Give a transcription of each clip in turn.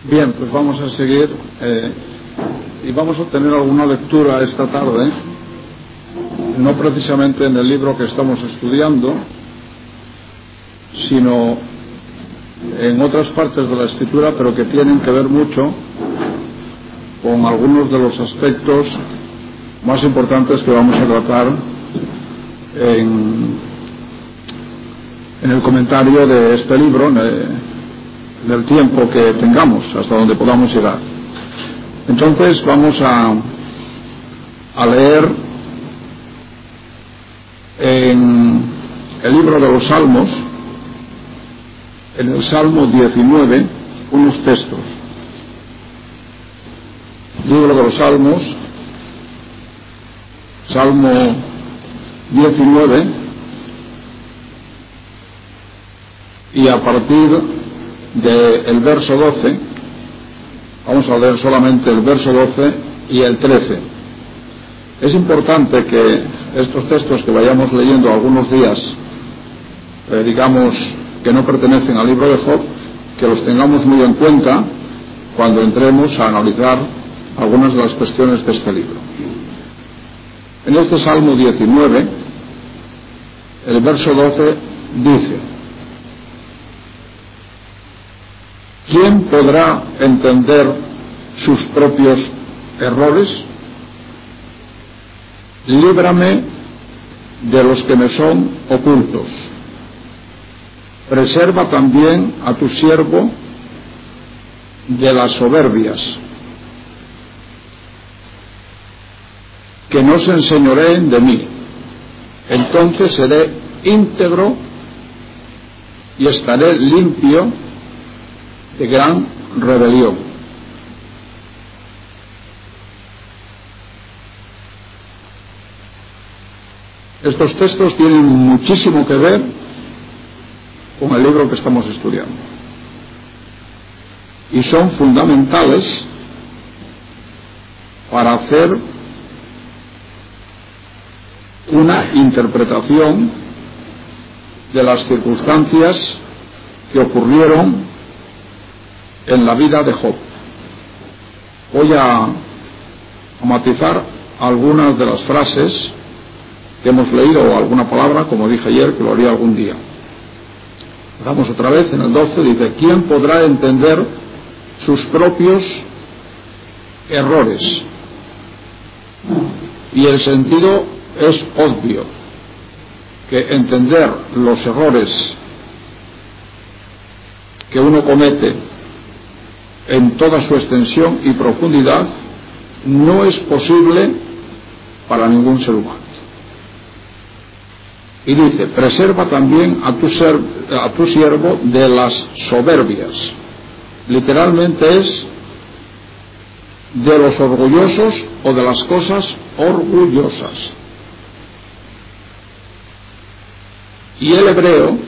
Bien, pues vamos a seguir y vamos a tener alguna lectura esta tarde, no precisamente en el libro que estamos estudiando, sino en otras partes de la Escritura, pero que tienen que ver mucho con algunos de los aspectos más importantes que vamos a tratar en el comentario de este libro, del tiempo que tengamos, hasta donde podamos llegar. Entonces vamos a leer en el libro de los Salmos, en el Salmo 19, unos textos. Libro de los Salmos, Salmo 19, y a partir del verso 12, vamos a leer solamente el verso 12 y el 13. Es importante que estos textos que vayamos leyendo algunos días, digamos que no pertenecen al libro de Job, que los tengamos muy en cuenta cuando entremos a analizar algunas de las cuestiones de este libro. En este Salmo 19, el verso 12 dice: ¿quién podrá entender sus propios errores? Líbrame de los que me son ocultos. Preserva también a tu siervo de las soberbias, que no se enseñoreen de mí. Entonces seré íntegro y estaré limpio de gran rebelión. Estos textos tienen muchísimo que ver con el libro que estamos estudiando y son fundamentales para hacer una interpretación de las circunstancias que ocurrieron en la vida de Job. Voy a matizar algunas de las frases que hemos leído, o alguna palabra, como dije ayer, que lo haría algún día. Vamos otra vez en el 12, dice: ¿quién podrá entender sus propios errores? Y el sentido es obvio, que entender los errores que uno comete en toda su extensión y profundidad no es posible para ningún ser humano. Y dice: preserva también a tu siervo de las soberbias. Literalmente es de los orgullosos o de las cosas orgullosas. Y el hebreo,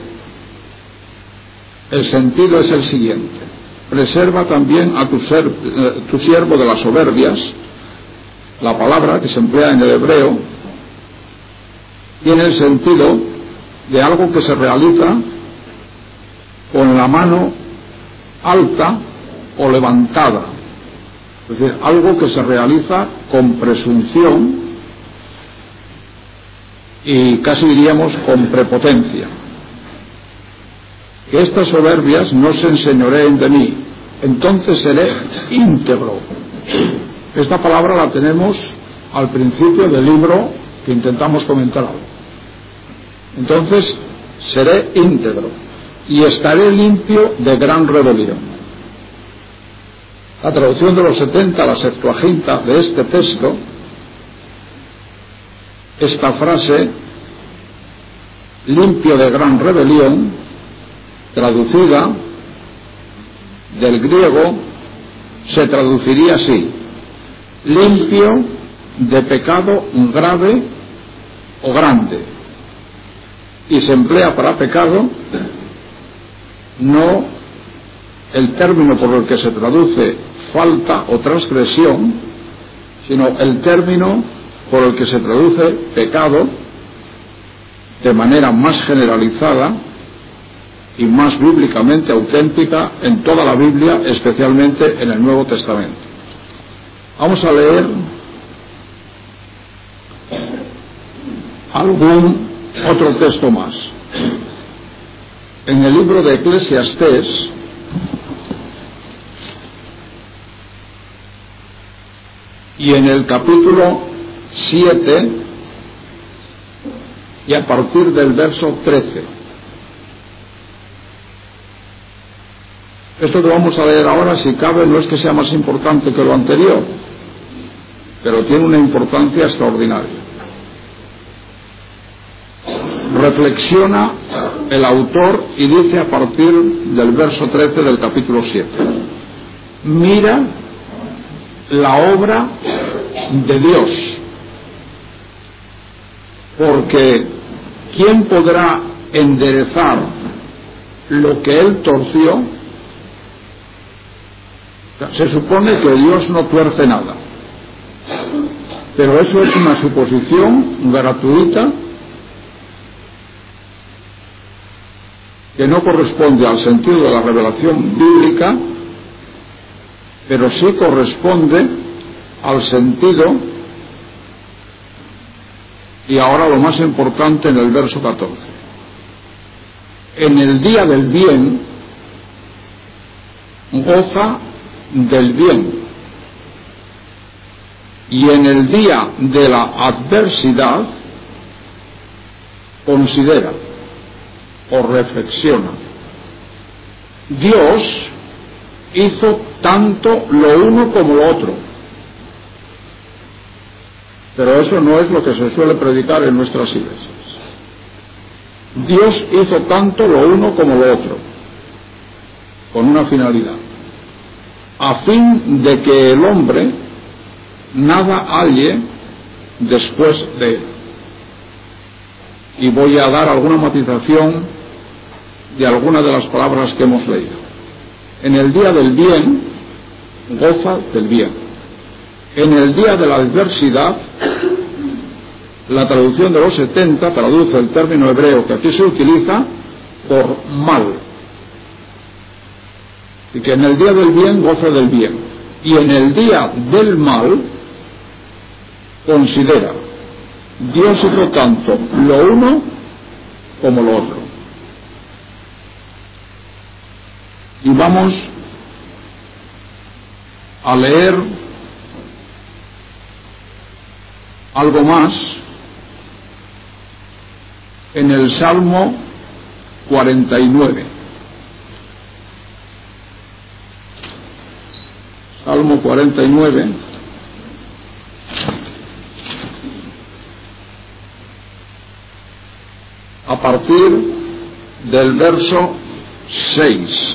el sentido es el siguiente: preserva también a tu siervo de las soberbias. La palabra que se emplea en el hebreo tiene el sentido de algo que se realiza con la mano alta o levantada, es decir, algo que se realiza con presunción y casi diríamos con prepotencia. Que estas soberbias no se enseñoreen de mí, entonces seré íntegro. Esta palabra la tenemos al principio del libro que intentamos comentar ahora. Entonces seré íntegro y estaré limpio de gran rebelión. La traducción de los 70, la Septuaginta de este texto, esta frase, limpio de gran rebelión, traducida del griego, se traduciría así: limpio de pecado grave o grande. Y se emplea para pecado no el término por el que se traduce falta o transgresión, sino el término por el que se traduce pecado de manera más generalizada, y más bíblicamente auténtica en toda la Biblia, especialmente en el Nuevo Testamento. Vamos a leer algún otro texto más. En el libro de Eclesiastés, y en el capítulo 7, y a partir del verso 13. Esto que vamos a leer ahora, si cabe, no es que sea más importante que lo anterior, pero tiene una importancia extraordinaria. Reflexiona el autor y dice a partir del verso 13 del capítulo 7: mira la obra de Dios, porque ¿quién podrá enderezar lo que Él torció? Se supone que Dios no tuerce nada, pero eso es una suposición gratuita que no corresponde al sentido de la revelación bíblica, pero sí corresponde al sentido, y ahora lo más importante en el verso 14. En el día del bien, goza del bien, y en el día de la adversidad, considera o reflexiona. Dios hizo tanto lo uno como lo otro, pero eso no es lo que se suele predicar en nuestras iglesias. Dios hizo tanto lo uno como lo otro, con una finalidad: a fin de que el hombre nada halle después de él. Y voy a dar alguna matización de algunas de las palabras que hemos leído. En el día del bien, goza del bien. En el día de la adversidad, la traducción de los 70 traduce el término hebreo que aquí se utiliza por mal. Y que en el día del bien goza del bien. Y en el día del mal, considera. Dios hizo tanto lo uno como lo otro. Y vamos a leer algo más en el Salmo 49. Salmo 49. A partir del verso 6.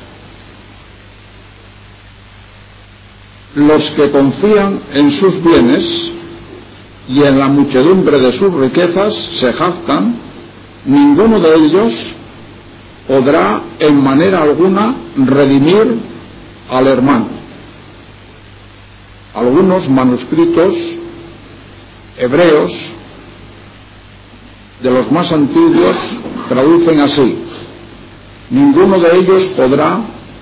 Los que confían en sus bienes y en la muchedumbre de sus riquezas se jactan, ninguno de ellos podrá en manera alguna redimir al hermano. Algunos manuscritos hebreos de los más antiguos traducen así: ninguno de ellos podrá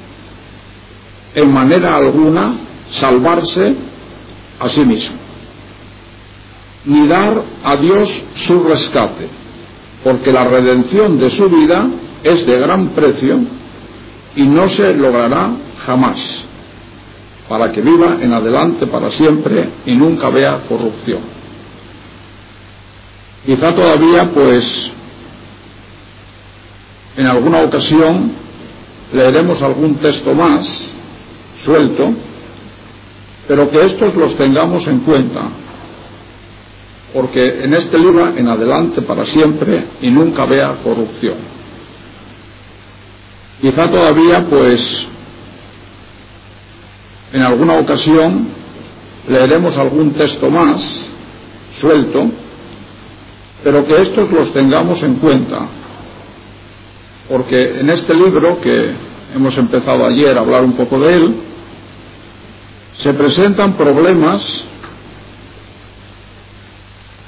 en manera alguna salvarse a sí mismo, ni dar a Dios su rescate, porque la redención de su vida es de gran precio y no se logrará jamás, para que viva en adelante para siempre y nunca vea corrupción. Quizá todavía, pues, en alguna ocasión leeremos algún texto más suelto, pero que estos los tengamos en cuenta, porque en este libro en adelante para siempre y nunca vea corrupción. Quizá todavía, pues, en alguna ocasión leeremos algún texto más suelto, pero que estos los tengamos en cuenta, porque en este libro, que hemos empezado ayer a hablar un poco de él, se presentan problemas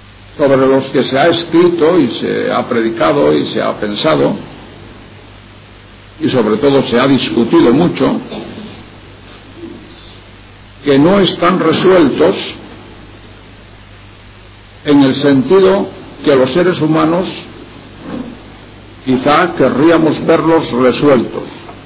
sobre los que se ha escrito y se ha predicado y se ha pensado, y sobre todo se ha discutido mucho, que no están resueltos en el sentido que los seres humanos quizá querríamos verlos resueltos.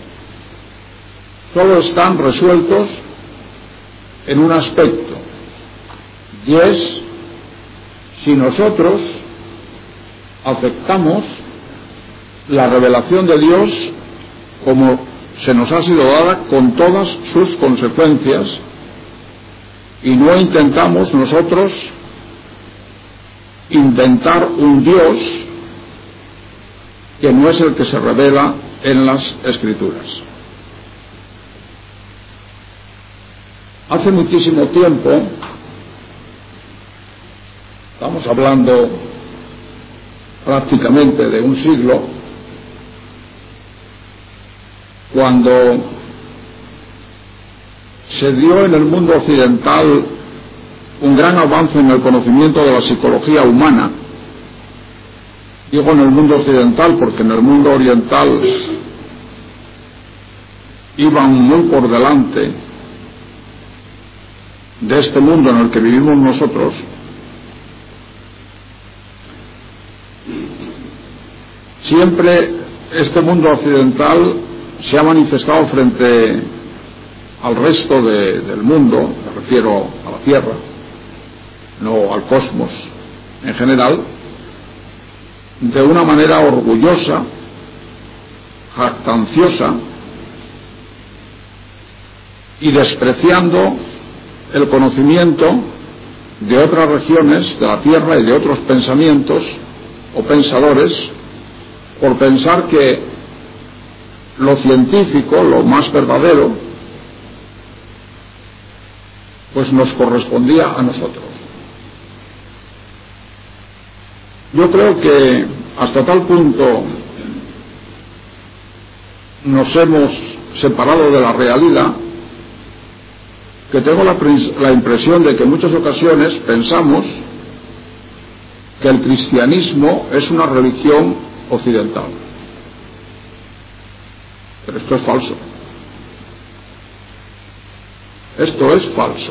Solo están resueltos en un aspecto, y es si nosotros aceptamos la revelación de Dios como se nos ha sido dada con todas sus consecuencias y no intentamos nosotros inventar un Dios que no es el que se revela en las Escrituras. Hace muchísimo tiempo, estamos hablando prácticamente de un siglo, cuando se dio en el mundo occidental un gran avance en el conocimiento de la psicología humana. Digo en el mundo occidental porque en el mundo oriental iban muy por delante de este mundo en el que vivimos nosotros. Siempre este mundo occidental se ha manifestado frente al resto del mundo, me refiero a la Tierra, no al cosmos en general, de una manera orgullosa, jactanciosa y despreciando el conocimiento de otras regiones de la Tierra y de otros pensamientos o pensadores, por pensar que lo científico, lo más verdadero, pues nos correspondía a nosotros. Yo creo que hasta tal punto nos hemos separado de la realidad que tengo la impresión de que en muchas ocasiones pensamos que el cristianismo es una religión occidental. Pero esto es falso. Esto es falso.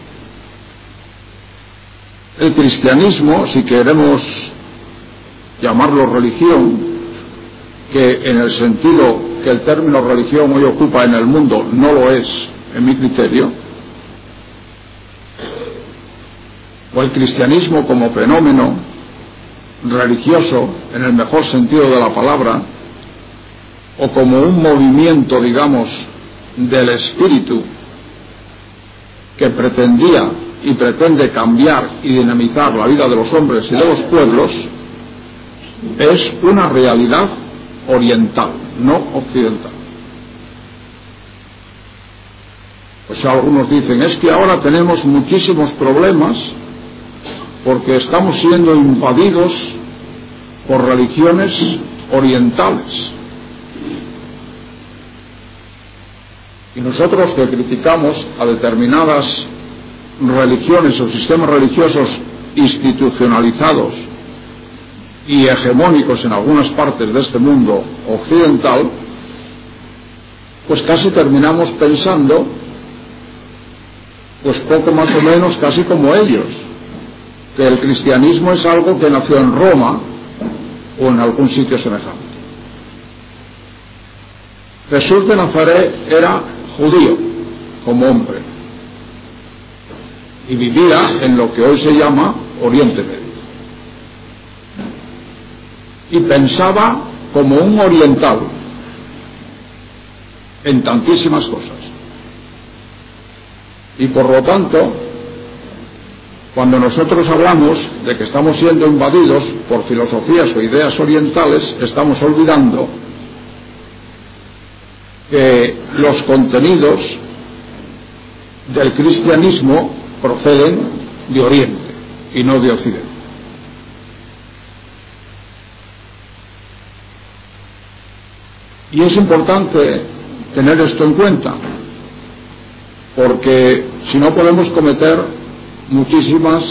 El cristianismo, si queremos llamarlo religión, que en el sentido que el término religión hoy ocupa en el mundo no lo es, en mi criterio, o el cristianismo como fenómeno religioso en el mejor sentido de la palabra, o como un movimiento, digamos, del espíritu que pretendía y pretende cambiar y dinamizar la vida de los hombres y de los pueblos, es una realidad oriental, no occidental. Pues algunos dicen, es que ahora tenemos muchísimos problemas porque estamos siendo invadidos por religiones orientales. Y nosotros que criticamos a determinadas religiones o sistemas religiosos institucionalizados y hegemónicos en algunas partes de este mundo occidental, pues casi terminamos pensando, pues poco más o menos casi como ellos, que el cristianismo es algo que nació en Roma o en algún sitio semejante. Jesús de Nazaret era judío como hombre y vivía en lo que hoy se llama Oriente Medio y pensaba como un oriental en tantísimas cosas, y por lo tanto cuando nosotros hablamos de que estamos siendo invadidos por filosofías o ideas orientales, estamos olvidando que los contenidos del cristianismo proceden de Oriente y no de Occidente. Y es importante tener esto en cuenta, porque si no podemos cometer muchísimas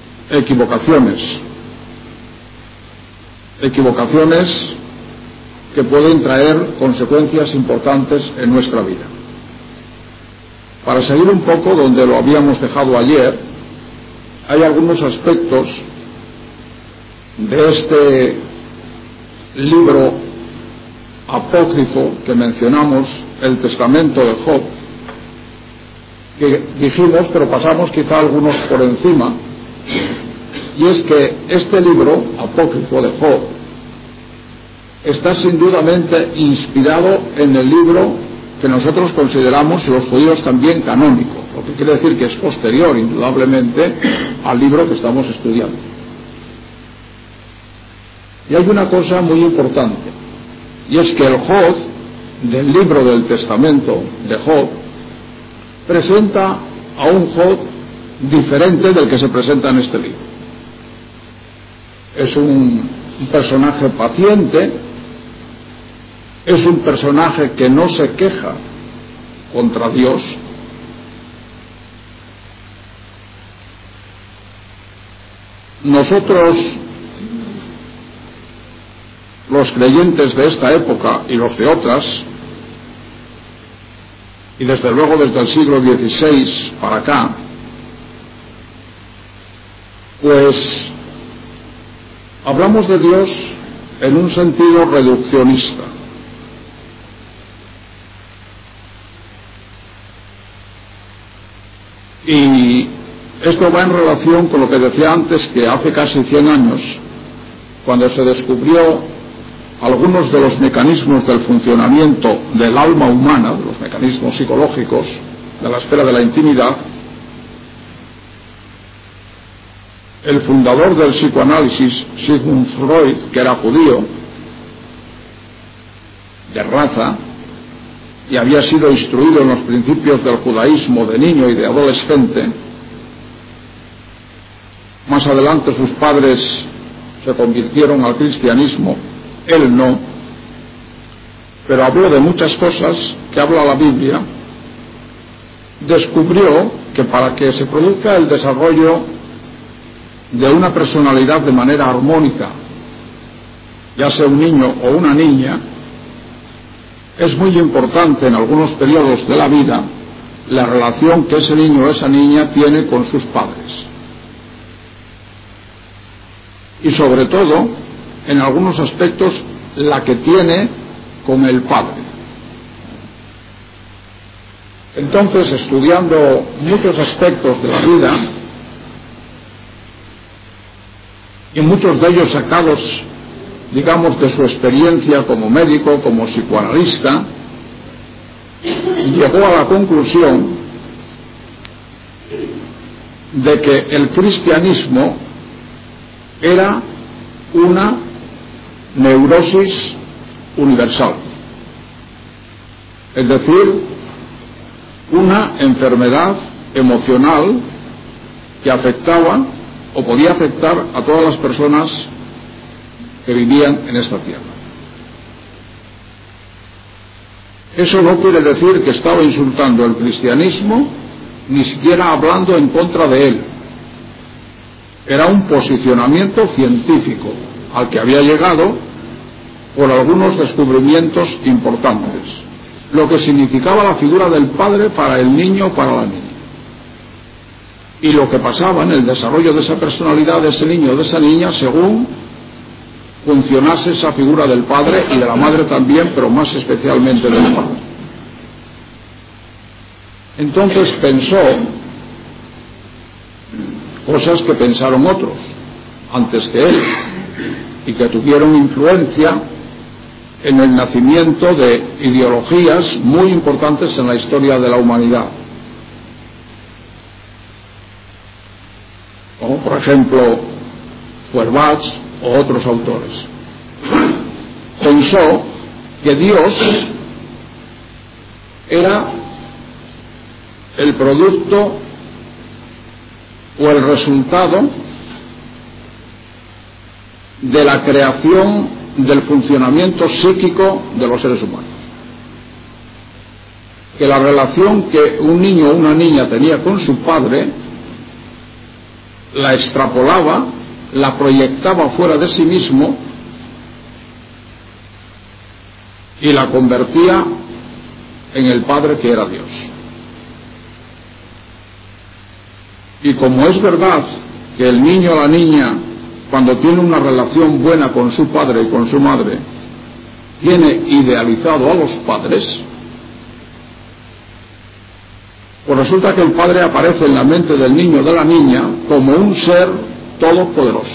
equivocaciones que pueden traer consecuencias importantes en nuestra vida. Para seguir un poco donde lo habíamos dejado ayer, hay algunos aspectos de este libro apócrifo que mencionamos, el Testamento de Job, que dijimos, pero pasamos quizá algunos por encima, y es que este libro apócrifo de Job está sin dudamente inspirado en el libro que nosotros consideramos, y los judíos también, canónico, lo que quiere decir que es posterior, indudablemente, al libro que estamos estudiando. Y hay una cosa muy importante, y es que el Job del libro del Testamento de Job presenta a un Job diferente del que se presenta en este libro. Es un personaje paciente, es un personaje que no se queja contra Dios, nosotros, los creyentes de esta época y los de otras, y desde luego desde el siglo XVI para acá, pues hablamos de Dios en un sentido reduccionista. Y esto va en relación con lo que decía antes, que hace casi 100 años, cuando se descubrió algunos de los mecanismos del funcionamiento del alma humana, de los mecanismos psicológicos de la esfera de la intimidad, el fundador del psicoanálisis, Sigmund Freud, que era judío, de raza, y había sido instruido en los principios del judaísmo de niño y de adolescente. Más adelante sus padres se convirtieron al cristianismo, él no, pero habló de muchas cosas que habla la Biblia. Descubrió que para que se produzca el desarrollo de una personalidad de manera armónica, ya sea un niño o una niña, es muy importante en algunos periodos de la vida la relación que ese niño o esa niña tiene con sus padres. Y sobre todo, en algunos aspectos, la que tiene con el padre. Entonces, estudiando muchos aspectos de la vida, y muchos de ellos sacados, digamos, de su experiencia como médico, como psicoanalista, llegó a la conclusión de que el cristianismo era una neurosis universal, es decir, una enfermedad emocional que afectaba o podía afectar a todas las personas que vivían en esta tierra. Eso no quiere decir que estaba insultando el cristianismo, ni siquiera hablando en contra de él. Era un posicionamiento científico al que había llegado por algunos descubrimientos importantes, lo que significaba la figura del padre para el niño o para la niña, y lo que pasaba en el desarrollo de esa personalidad de ese niño o de esa niña según funcionase esa figura del padre y de la madre también, pero más especialmente del padre. Entonces pensó cosas que pensaron otros antes que él y que tuvieron influencia en el nacimiento de ideologías muy importantes en la historia de la humanidad, como por ejemplo Feuerbach o otros autores. Pensó que Dios era el producto o el resultado de la creación del funcionamiento psíquico de los seres humanos, que la relación que un niño o una niña tenía con su padre la extrapolaba, la proyectaba fuera de sí mismo y la convertía en el Padre que era Dios. Y como es verdad que el niño o la niña, cuando tiene una relación buena con su padre y con su madre, tiene idealizado a los padres, pues resulta que el padre aparece en la mente del niño o de la niña como un ser todopoderoso.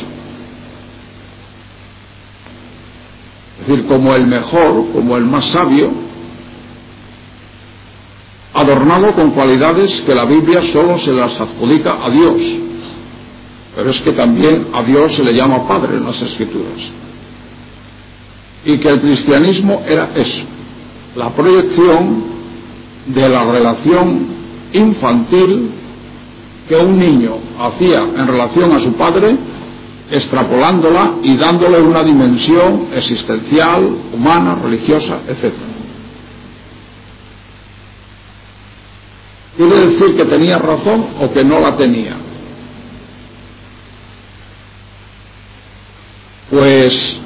Es decir, como el mejor, como el más sabio, adornado con cualidades que la Biblia solo se las adjudica a Dios. Pero es que también a Dios se le llama Padre en las Escrituras. Y que el cristianismo era eso, la proyección de la relación infantil que un niño hacía en relación a su padre, extrapolándola y dándole una dimensión existencial, humana, religiosa, etc. ¿Quiere decir que tenía razón o que no la tenía? Pues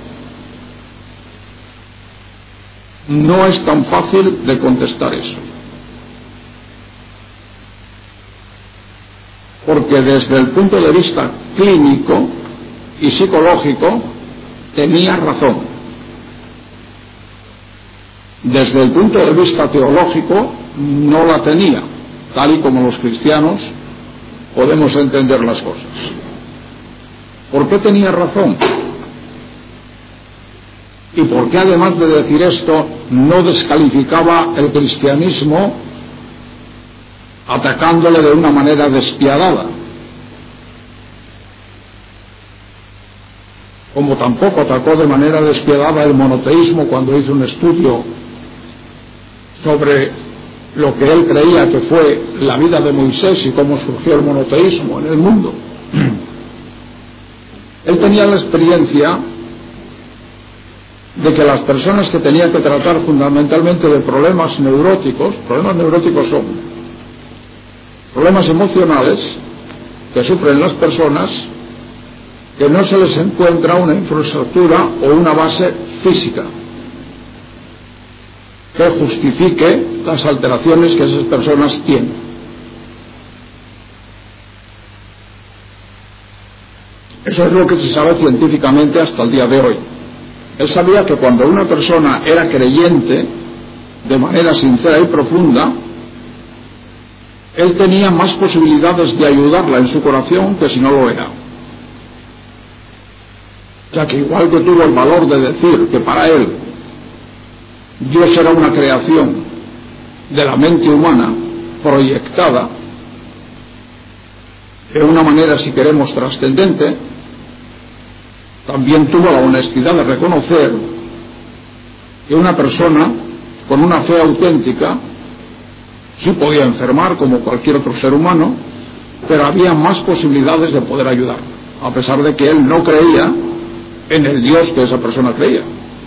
no es tan fácil de contestar eso. Porque desde el punto de vista clínico y psicológico tenía razón. Desde el punto de vista teológico no la tenía, tal y como los cristianos podemos entender las cosas. ¿Por qué tenía razón? Y por qué, además de decir esto, no descalificaba el cristianismo atacándole de una manera despiadada, como tampoco atacó de manera despiadada el monoteísmo cuando hizo un estudio sobre lo que él creía que fue la vida de Moisés y cómo surgió el monoteísmo en el mundo. Él tenía la experiencia de que las personas que tenía que tratar fundamentalmente de problemas neuróticos son problemas emocionales que sufren las personas que no se les encuentra una infraestructura o una base física que justifique las alteraciones que esas personas tienen. Eso es lo que se sabe científicamente hasta el día de hoy. Él sabía que cuando una persona era creyente de manera sincera y profunda, él tenía más posibilidades de ayudarla en su corazón que si no lo era. Ya que igual que tuvo el valor de decir que para él Dios era una creación de la mente humana proyectada de una manera, si queremos, trascendente, también tuvo la honestidad de reconocer que una persona con una fe auténtica sí podía enfermar como cualquier otro ser humano, pero había más posibilidades de poder ayudar, a pesar de que él no creía en el Dios que esa persona creía.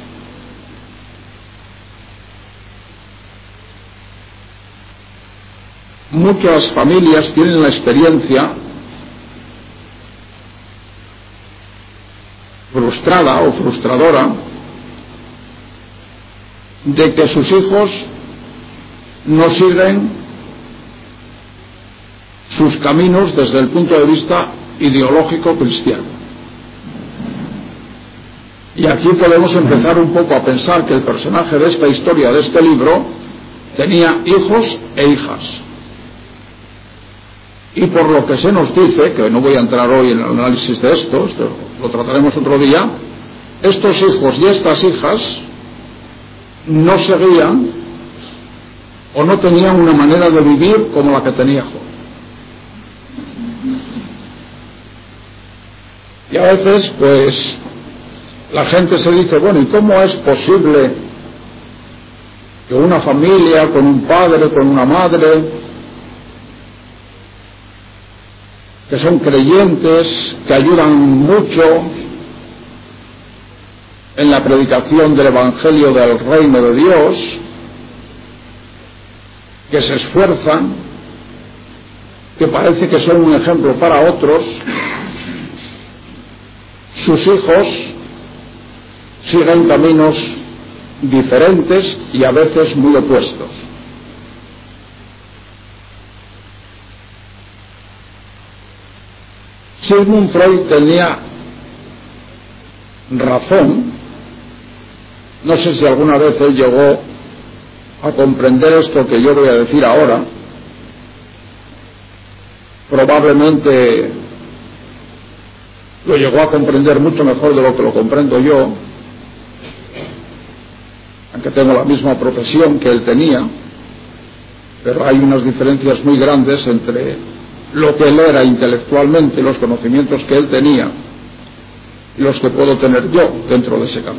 Muchas familias tienen la experiencia frustrada o frustradora de que sus hijos no siguen sus caminos desde el punto de vista ideológico cristiano. Y aquí podemos empezar un poco a pensar que el personaje de esta historia, de este libro, tenía hijos e hijas. Y por lo que se nos dice, que no voy a entrar hoy en el análisis de esto lo trataremos otro día, estos hijos y estas hijas no seguían o no tenían una manera de vivir como la que tenía Job. Y a veces, pues, la gente se dice, bueno, ¿y cómo es posible que una familia con un padre, con una madre, que son creyentes, que ayudan mucho en la predicación del Evangelio del Reino de Dios, que se esfuerzan, que parece que son un ejemplo para otros, sus hijos siguen caminos diferentes y a veces muy opuestos. Sigmund Freud tenía razón. No sé si alguna vez él llegó a comprender esto que yo voy a decir ahora. Probablemente lo llegó a comprender mucho mejor de lo que lo comprendo yo, aunque tengo la misma profesión que él tenía, pero hay unas diferencias muy grandes entre lo que él era intelectualmente, los conocimientos que él tenía, y los que puedo tener yo dentro de ese campo.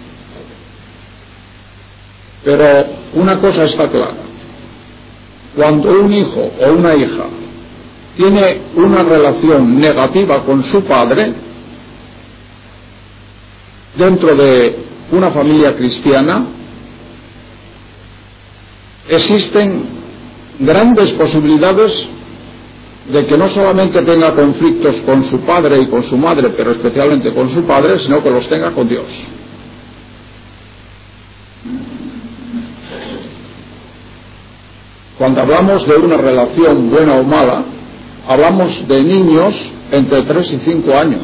Pero una cosa está clara: cuando un hijo o una hija tiene una relación negativa con su padre dentro de una familia cristiana, existen grandes posibilidades de que no solamente tenga conflictos con su padre y con su madre, pero especialmente con su padre, sino que los tenga con Dios. Cuando hablamos de una relación buena o mala, hablamos de niños entre 3 y 5 años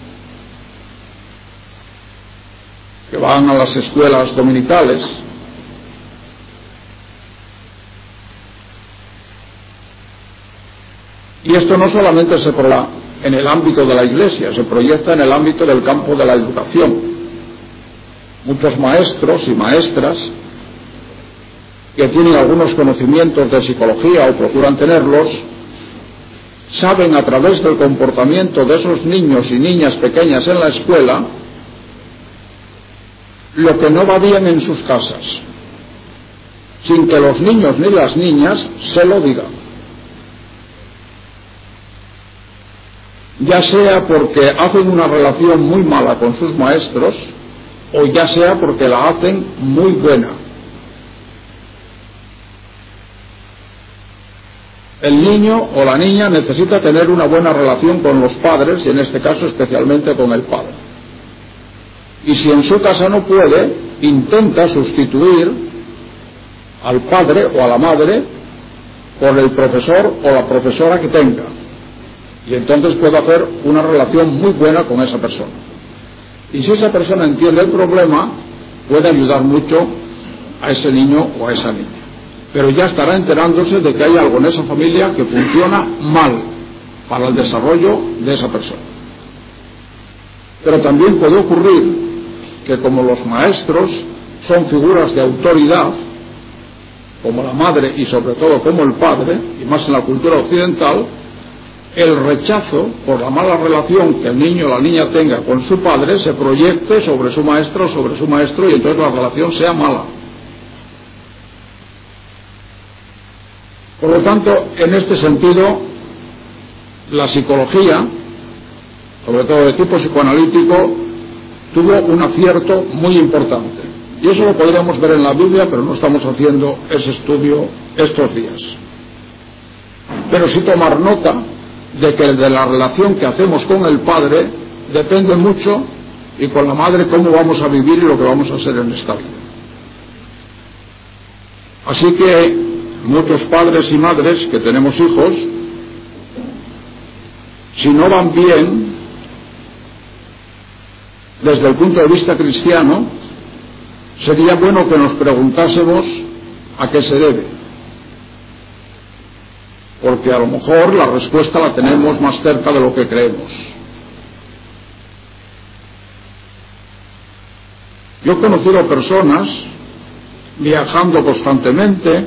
que van a las escuelas dominicales. Y esto no solamente se proyecta en el ámbito de la Iglesia, se proyecta en el ámbito del campo de la educación. Muchos maestros y maestras que tienen algunos conocimientos de psicología o procuran tenerlos, saben a través del comportamiento de esos niños y niñas pequeñas en la escuela lo que no va bien en sus casas, sin que los niños ni las niñas se lo digan. Ya sea porque hacen una relación muy mala con sus maestros, o ya sea porque la hacen muy buena. El niño o la niña necesita tener una buena relación con los padres, y en este caso especialmente con el padre. Y si en su casa no puede, intenta sustituir al padre o a la madre por el profesor o la profesora que tenga. Y entonces puede hacer una relación muy buena con esa persona. Y si esa persona entiende el problema, puede ayudar mucho a ese niño o a esa niña. Pero ya estará enterándose de que hay algo en esa familia que funciona mal para el desarrollo de esa persona. Pero también puede ocurrir que, como los maestros son figuras de autoridad, como la madre y sobre todo como el padre, y más en la cultura occidental, el rechazo por la mala relación que el niño o la niña tenga con su padre se proyecte sobre su maestra o sobre su maestro, y entonces la relación sea mala. Por lo tanto, en este sentido, la psicología, sobre todo de tipo psicoanalítico, tuvo un acierto muy importante. Y eso lo podríamos ver en la Biblia, pero no estamos haciendo ese estudio estos días. Pero sí tomar nota de que de la relación que hacemos con el padre depende mucho, y con la madre cómo vamos a vivir y lo que vamos a hacer en esta vida. Así que muchos padres y madres que tenemos hijos, si no van bien desde el punto de vista cristiano, sería bueno que nos preguntásemos a qué se debe, porque a lo mejor la respuesta la tenemos más cerca de lo que creemos. Yo he conocido personas viajando constantemente,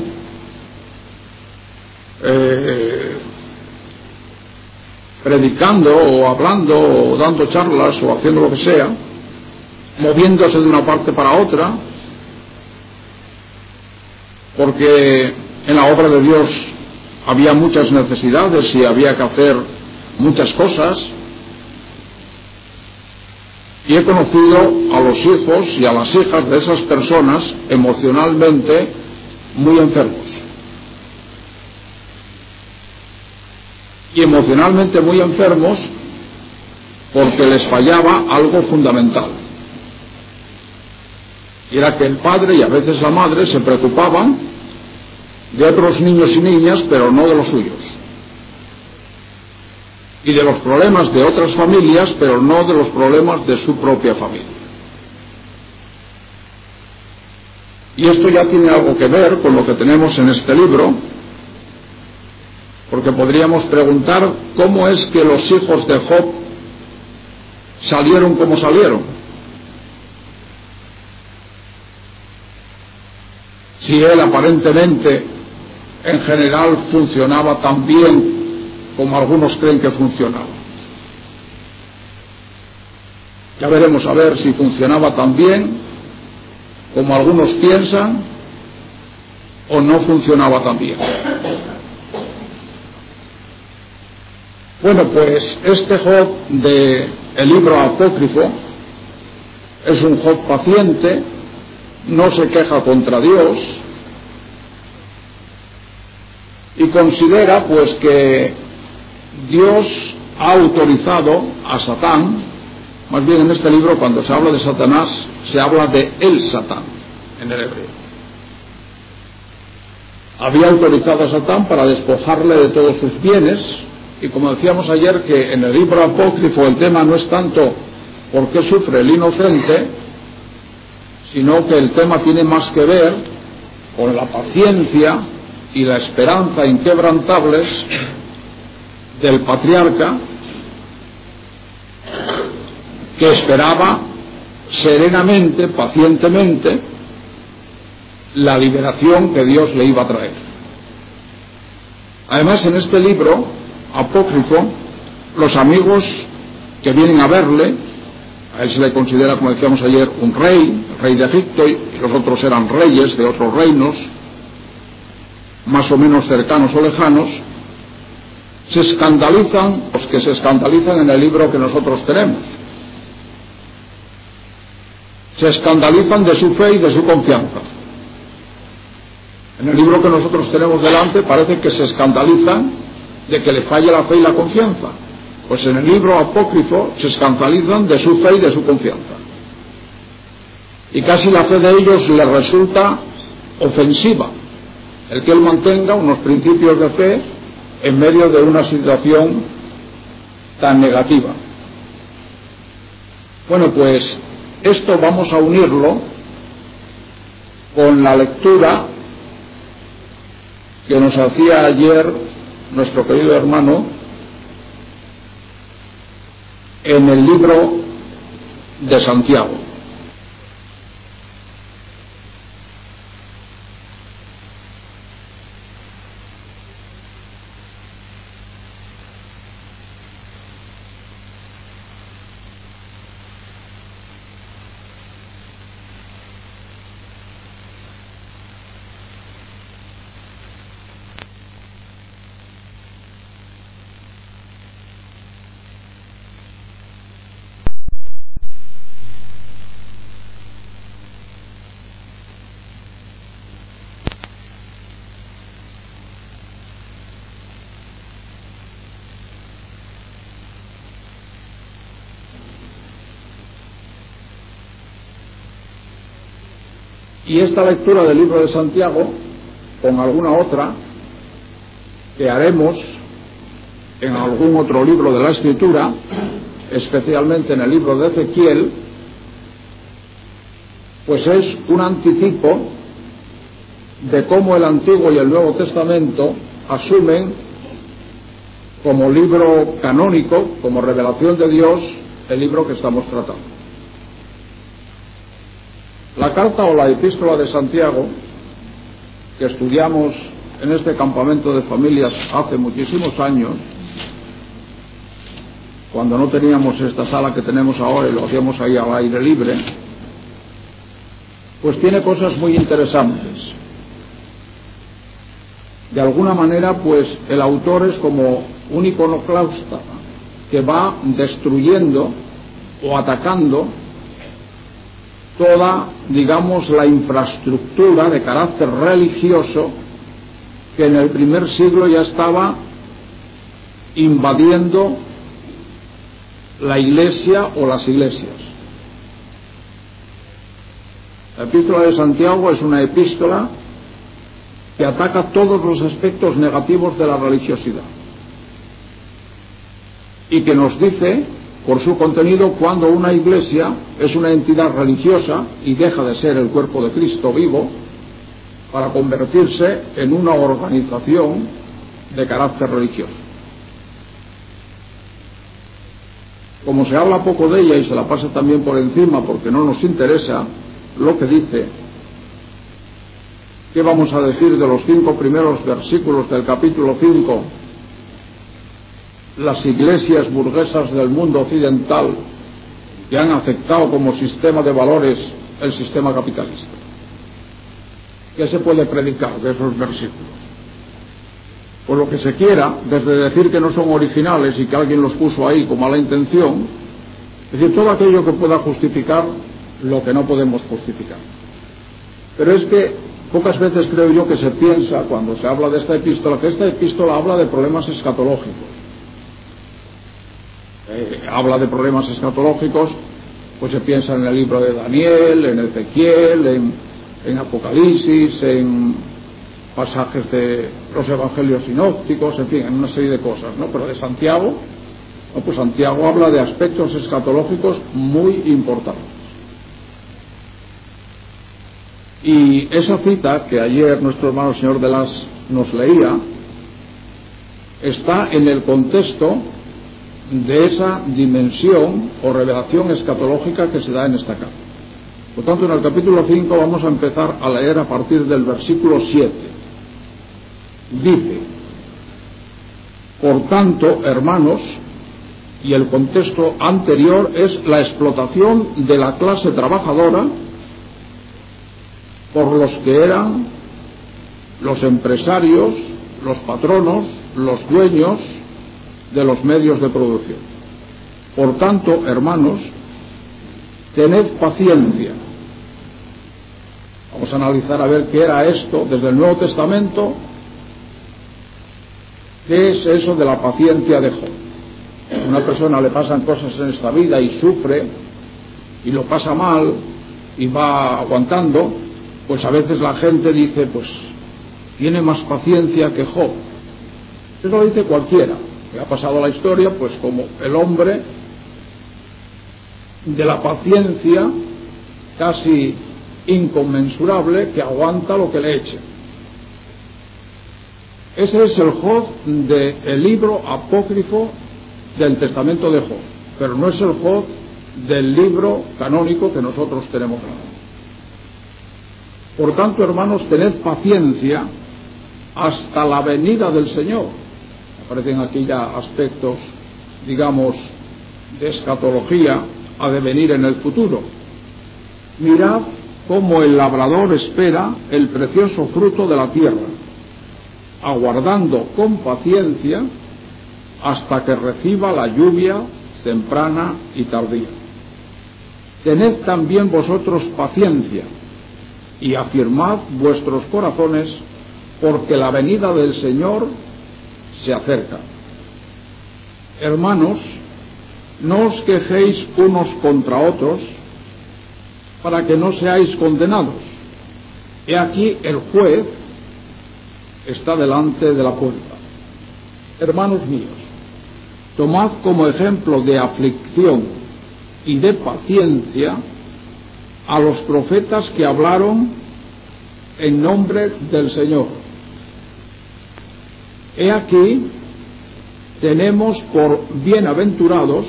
predicando o hablando o dando charlas o haciendo lo que sea, moviéndose de una parte para otra, porque en la obra de Dios había muchas necesidades y había que hacer muchas cosas. Y he conocido a los hijos y a las hijas de esas personas emocionalmente muy enfermos. Y emocionalmente muy enfermos porque les fallaba algo fundamental. Y era que el padre y a veces la madre se preocupaban de otros niños y niñas, pero no de los suyos. Y de los problemas de otras familias, pero no de los problemas de su propia familia. Y esto ya tiene algo que ver con lo que tenemos en este libro, porque podríamos preguntar cómo es que los hijos de Job salieron como salieron. Si él aparentemente en general funcionaba tan bien como algunos creen que funcionaba. Ya veremos a ver si funcionaba tan bien como algunos piensan o no funcionaba tan bien. Bueno, pues este Job del libro apócrifo es un Job paciente, no se queja contra Dios y considera pues que Dios ha autorizado a Satán, más bien en este libro cuando se habla de Satanás se habla de el Satán en el hebreo. Había autorizado a Satán para despojarle de todos sus bienes, y como decíamos ayer que en el libro apócrifo el tema no es tanto por qué sufre el inocente, sino que el tema tiene más que ver con la paciencia y la esperanza inquebrantables del patriarca, que esperaba serenamente, pacientemente, la liberación que Dios le iba a traer. Además, en este libro apócrifo, los amigos que vienen a verle, a él se le considera, como decíamos ayer, un rey, el rey de Egipto, y los otros eran reyes de otros reinos, más o menos cercanos o lejanos, se escandalizan, los que se escandalizan en el libro que nosotros tenemos. Se escandalizan de su fe y de su confianza. En el libro que nosotros tenemos delante parece que se escandalizan de que le falle la fe y la confianza. Pues en el libro apócrifo se escandalizan de su fe y de su confianza. Y casi la fe de ellos les resulta ofensiva, el que él mantenga unos principios de fe en medio de una situación tan negativa. Bueno, pues esto vamos a unirlo con la lectura que nos hacía ayer nuestro querido hermano en el libro de Santiago. Y esta lectura del libro de Santiago, con alguna otra que haremos en algún otro libro de la Escritura, especialmente en el libro de Ezequiel, pues es un anticipo de cómo el Antiguo y el Nuevo Testamento asumen como libro canónico, como revelación de Dios, el libro que estamos tratando. La carta o la epístola de Santiago, que estudiamos en este campamento de familias hace muchísimos años, cuando no teníamos esta sala que tenemos ahora y lo hacíamos ahí al aire libre, pues tiene cosas muy interesantes. De alguna manera, pues el autor es como un iconoclasta que va destruyendo o atacando toda, digamos, la infraestructura de carácter religioso que en el primer siglo ya estaba invadiendo la iglesia o las iglesias. La epístola de Santiago es una epístola que ataca todos los aspectos negativos de la religiosidad y que nos dice, por su contenido, cuando una iglesia es una entidad religiosa y deja de ser el cuerpo de Cristo vivo para convertirse en una organización de carácter religioso. Como se habla poco de ella y se la pasa también por encima porque no nos interesa lo que dice, ¿qué vamos a decir de los 5 primeros versículos del capítulo 5? Las iglesias burguesas del mundo occidental que han aceptado como sistema de valores el sistema capitalista. ¿Qué se puede predicar de esos versículos? Por lo que se quiera, desde decir que no son originales y que alguien los puso ahí con mala intención, es decir, todo aquello que pueda justificar lo que no podemos justificar. Pero es que pocas veces creo yo que se piensa, cuando se habla de esta epístola, que esta epístola habla de problemas escatológicos. Habla de problemas escatológicos, pues se piensa en el libro de Daniel, en Ezequiel, en Apocalipsis, en pasajes de los evangelios sinópticos, en fin, en una serie de cosas, ¿no? Pero de Santiago, no, pues Santiago habla de aspectos escatológicos muy importantes. Y esa cita que ayer nuestro hermano el señor de las nos leía está en el contexto de esa dimensión o revelación escatológica que se da en esta carta. Por tanto, en el capítulo 5 vamos a empezar a leer a partir del versículo 7. Dice: por tanto, hermanos, y el contexto anterior es la explotación de la clase trabajadora por los que eran los empresarios, los patronos, los dueños de los medios de producción. Por tanto, hermanos, tened paciencia. Vamos a analizar a ver qué era esto desde el Nuevo Testamento. ¿Qué es eso de la paciencia de Job? A una persona le pasan cosas en esta vida y sufre y lo pasa mal y va aguantando, pues a veces la gente dice, pues tiene más paciencia que Job. Eso lo dice cualquiera que ha pasado la historia, pues como el hombre de la paciencia casi inconmensurable que aguanta lo que le echen. Ese es el Job del libro apócrifo del Testamento de Job, pero no es el Job del libro canónico que nosotros tenemos ahora. Por tanto, hermanos, tened paciencia hasta la venida del Señor. Aparecen aquí ya aspectos, digamos, de escatología a devenir en el futuro. Mirad cómo el labrador espera el precioso fruto de la tierra, aguardando con paciencia hasta que reciba la lluvia temprana y tardía. Tened también vosotros paciencia y afirmad vuestros corazones, porque la venida del Señor se acerca. Hermanos, no os quejéis unos contra otros, para que no seáis condenados. He aquí el juez está delante de la puerta. Hermanos míos, tomad como ejemplo de aflicción y de paciencia a los profetas que hablaron en nombre del Señor. He aquí, tenemos por bienaventurados,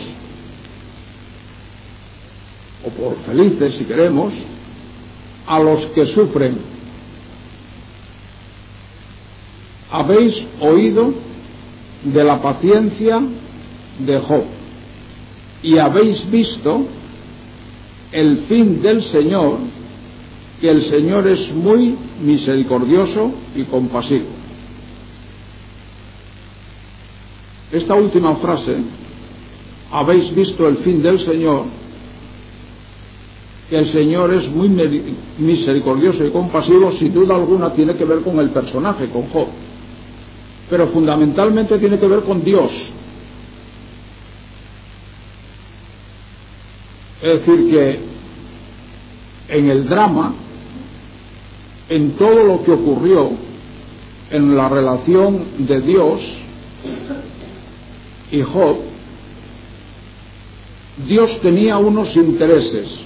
o por felices si queremos, a los que sufren. Habéis oído de la paciencia de Job y habéis visto el fin del Señor, que el Señor es muy misericordioso y compasivo. Esta última frase, habéis visto el fin del Señor, que el Señor es muy misericordioso y compasivo, sin duda alguna tiene que ver con el personaje, con Job, pero fundamentalmente tiene que ver con Dios. Es decir, que en el drama, en todo lo que ocurrió en la relación de Dios y Job. Dios tenía unos intereses.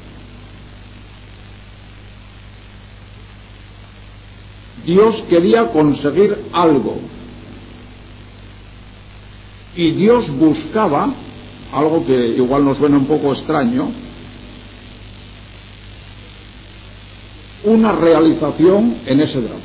Dios quería conseguir algo. Y Dios buscaba, algo que igual nos suena un poco extraño, una realización en ese drama.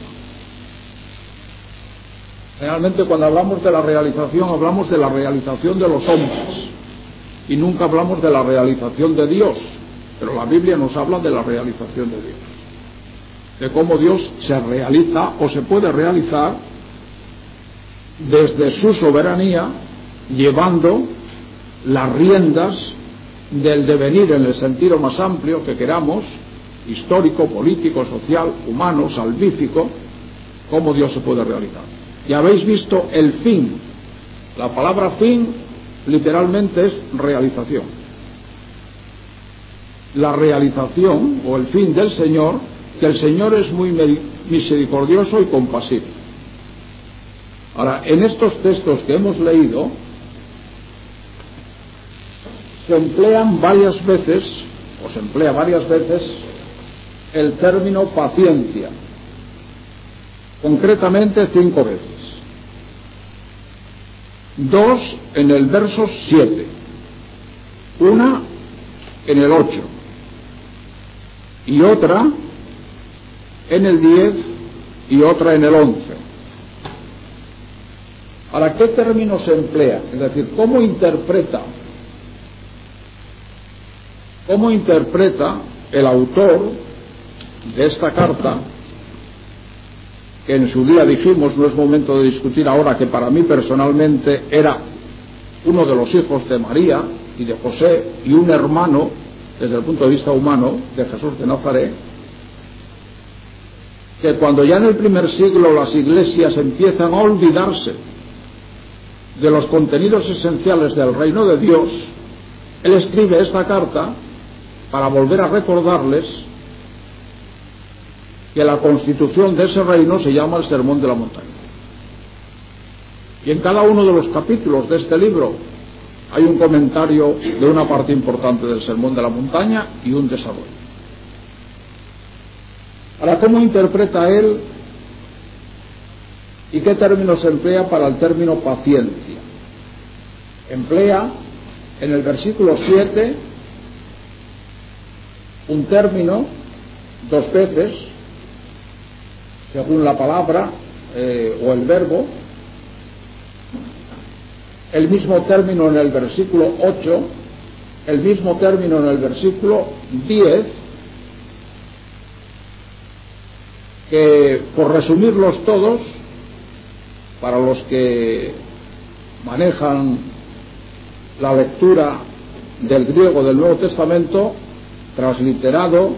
Realmente cuando hablamos de la realización de los hombres, y nunca hablamos de la realización de Dios, pero la Biblia nos habla de la realización de Dios, de cómo Dios se realiza o se puede realizar desde su soberanía, llevando las riendas del devenir en el sentido más amplio que queramos, histórico, político, social, humano, salvífico, cómo Dios se puede realizar. Y habéis visto el fin. La palabra fin literalmente es realización. La realización o el fin del Señor, que el Señor es muy misericordioso y compasivo. Ahora, en estos textos que hemos leído, se emplea varias veces el término paciencia, concretamente 5 veces. 2 en el verso 7, una en el 8 y otra en el 10 y otra en el 11. Ahora, ¿qué término se emplea? Es decir, ¿cómo interpreta el autor de esta carta, que en su día dijimos, no es momento de discutir ahora, que para mí personalmente era uno de los hijos de María y de José y un hermano, desde el punto de vista humano, de Jesús de Nazaret, que cuando ya en el primer siglo las iglesias empiezan a olvidarse de los contenidos esenciales del reino de Dios, él escribe esta carta para volver a recordarles que la constitución de ese reino se llama el Sermón de la Montaña. Y en cada uno de los capítulos de este libro hay un comentario de una parte importante del Sermón de la Montaña y un desarrollo. Ahora, ¿cómo interpreta él y qué término se emplea para el término paciencia? Emplea en el versículo 7 un término 2 veces, según la palabra o el verbo, el mismo término en el versículo 8, el mismo término en el versículo 10, que por resumirlos todos, para los que manejan la lectura del griego del Nuevo Testamento, transliterado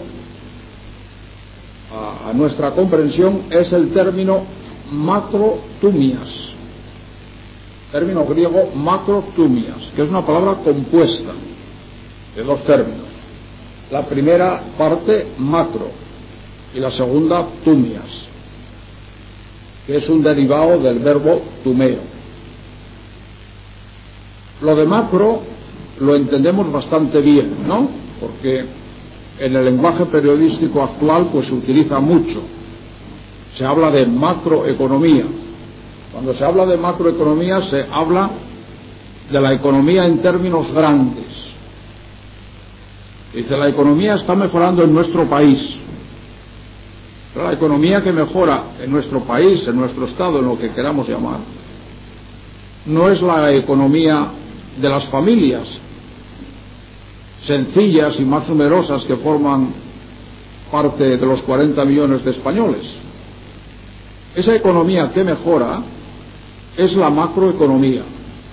a nuestra comprensión, es el término macrotumias, término griego macrotumias, que es una palabra compuesta de 2 términos. La primera parte, macro, y la segunda, tumias, que es un derivado del verbo tumeo. Lo de macro lo entendemos bastante bien, ¿no? Porque en el lenguaje periodístico actual pues se utiliza mucho. Se habla de macroeconomía. Cuando se habla de macroeconomía se habla de la economía en términos grandes. Dice, la economía está mejorando en nuestro país. Pero la economía que mejora en nuestro país, en nuestro estado, en lo que queramos llamar, no es la economía de las familias sencillas y más numerosas que forman parte de los 40 millones de españoles. Esa economía que mejora es la macroeconomía.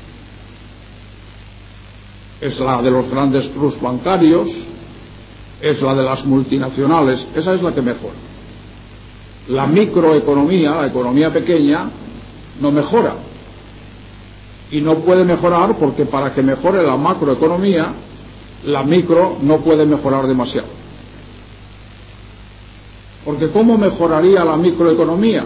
Es la de los grandes clubs bancarios, es la de las multinacionales, esa es la que mejora. La microeconomía, la economía pequeña, no mejora. Y no puede mejorar porque para que mejore la macroeconomía, la micro no puede mejorar demasiado. Porque ¿cómo mejoraría la microeconomía?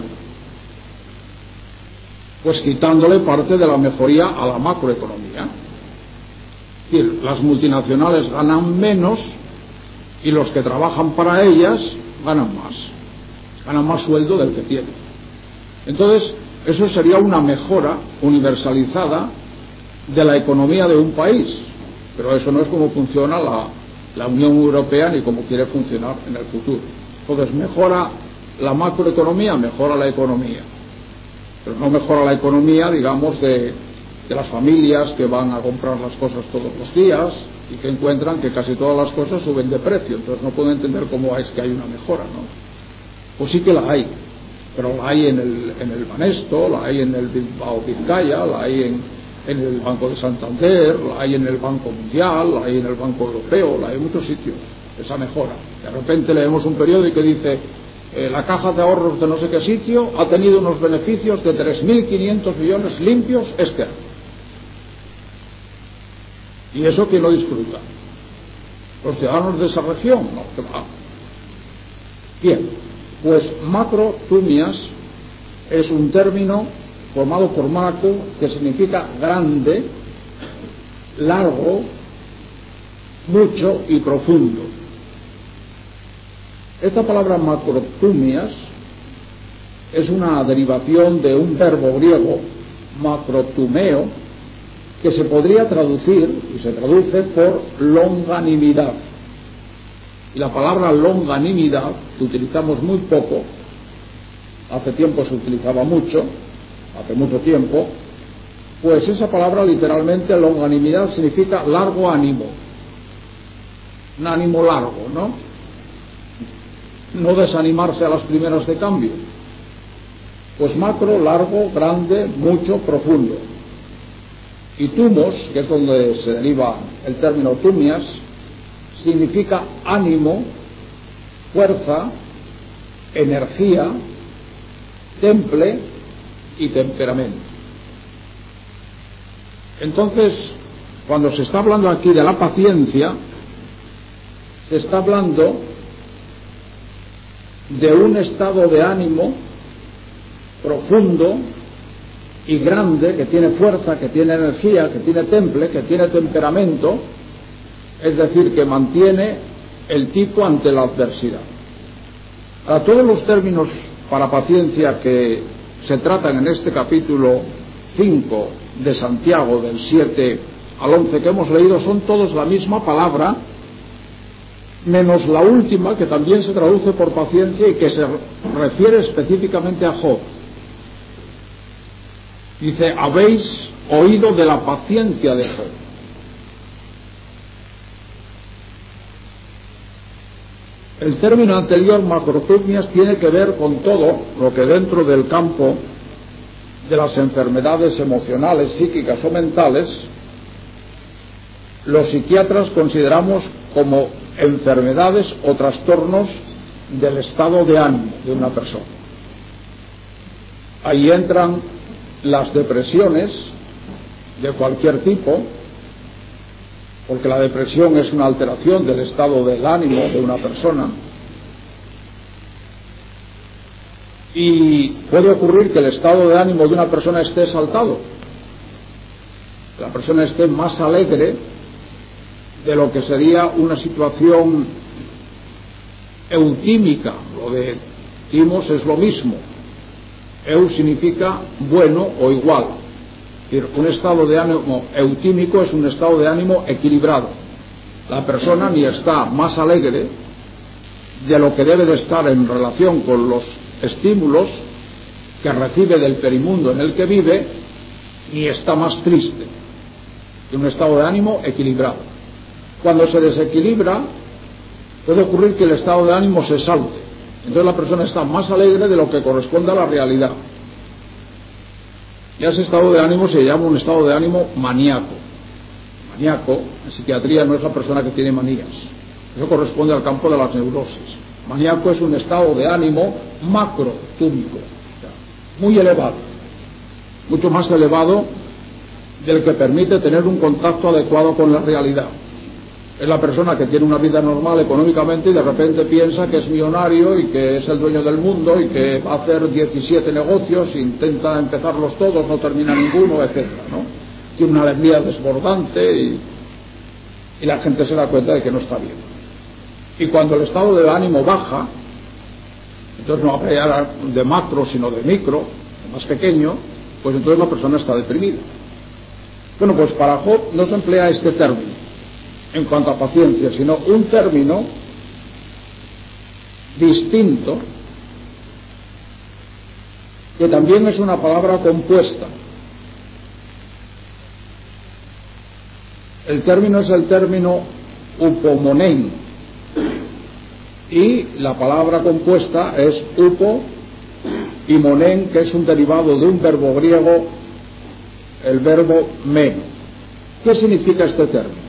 Pues quitándole parte de la mejoría a la macroeconomía. Es decir, las multinacionales ganan menos y los que trabajan para ellas ganan más sueldo del que tienen. Entonces, eso sería una mejora universalizada de la economía de un país, pero eso no es como funciona la Unión Europea ni como quiere funcionar en el futuro. Entonces, mejora la macroeconomía, mejora la economía, pero no mejora la economía, digamos, de las familias que van a comprar las cosas todos los días y que encuentran que casi todas las cosas suben de precio. Entonces no pueden entender cómo es que hay una mejora, ¿no? Pues sí que la hay, pero la hay en el Banesto, la hay en el Bilbao Vizcaya, la hay en el Banco de Santander, la hay en el Banco Mundial, la hay en el Banco Europeo, la hay en muchos sitios, esa mejora. De repente leemos un periódico que dice la caja de ahorros de no sé qué sitio ha tenido unos beneficios de 3.500 millones limpios este año. ¿Y eso quién lo disfruta? ¿Los ciudadanos de esa región? No, que va. Bien, pues macrotumias es un término formado por macro, que significa grande, largo, mucho y profundo. Esta palabra macrotumias es una derivación de un verbo griego, macrotumeo, que se podría traducir, y se traduce por longanimidad. Y la palabra longanimidad, que utilizamos muy poco, hace tiempo se utilizaba mucho, hace mucho tiempo, pues esa palabra literalmente longanimidad significa largo ánimo, un ánimo largo, ¿no? No desanimarse a las primeras de cambio. Pues macro, largo, grande, mucho, profundo. Y tumos, que es donde se deriva el término tumias, significa ánimo, fuerza, energía, temple y temperamento. Entonces, cuando se está hablando aquí de la paciencia, se está hablando de un estado de ánimo profundo y grande, que tiene fuerza, que tiene energía, que tiene temple, que tiene temperamento, es decir, que mantiene el tipo ante la adversidad. Ahora, todos los términos para paciencia que se tratan en este capítulo 5 de Santiago, del 7 al 11 que hemos leído, son todos la misma palabra, menos la última, que también se traduce por paciencia y que se refiere específicamente a Job. Dice, habéis oído de la paciencia de Job. El término anterior, macrotumias, tiene que ver con todo lo que dentro del campo de las enfermedades emocionales, psíquicas o mentales, los psiquiatras consideramos como enfermedades o trastornos del estado de ánimo de una persona. Ahí entran las depresiones de cualquier tipo, porque la depresión es una alteración del estado del ánimo de una persona, y puede ocurrir que el estado de ánimo de una persona esté exaltado, que la persona esté más alegre de lo que sería una situación eutímica. Lo de timos es lo mismo. Eu significa bueno o igual. Es decir, un estado de ánimo eutímico es un estado de ánimo equilibrado. La persona ni está más alegre de lo que debe de estar en relación con los estímulos que recibe del perimundo en el que vive, ni está más triste. Es un estado de ánimo equilibrado. Cuando se desequilibra, puede ocurrir que el estado de ánimo se salte. Entonces la persona está más alegre de lo que corresponde a la realidad. Y ese estado de ánimo se llama un estado de ánimo maníaco. Maníaco, en psiquiatría, no es la persona que tiene manías. Eso corresponde al campo de las neurosis. Maníaco es un estado de ánimo macrotúmico, muy elevado, mucho más elevado del que permite tener un contacto adecuado con la realidad. Es la persona que tiene una vida normal económicamente y de repente piensa que es millonario y que es el dueño del mundo y que va a hacer 17 negocios, intenta empezarlos todos, no termina ninguno, etcétera, ¿no? Tiene una alegría desbordante y la gente se da cuenta de que no está bien. Y cuando el estado de ánimo baja, entonces no habla ya de macro sino de micro, más pequeño, pues entonces la persona está deprimida. Bueno, pues para Job no se emplea este término en cuanto a paciencia, sino un término distinto, que también es una palabra compuesta. El término es el término upomonen, y la palabra compuesta es upo y monen, que es un derivado de un verbo griego, el verbo meno. ¿Qué significa este término?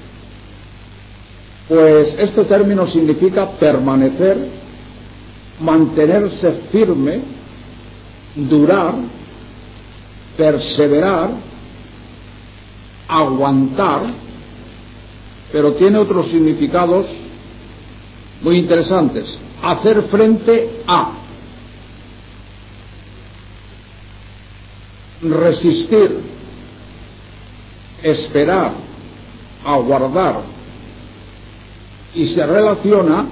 Pues este término significa permanecer, mantenerse firme, durar, perseverar, aguantar, pero tiene otros significados muy interesantes. Hacer frente a, resistir, esperar, aguardar, y se relaciona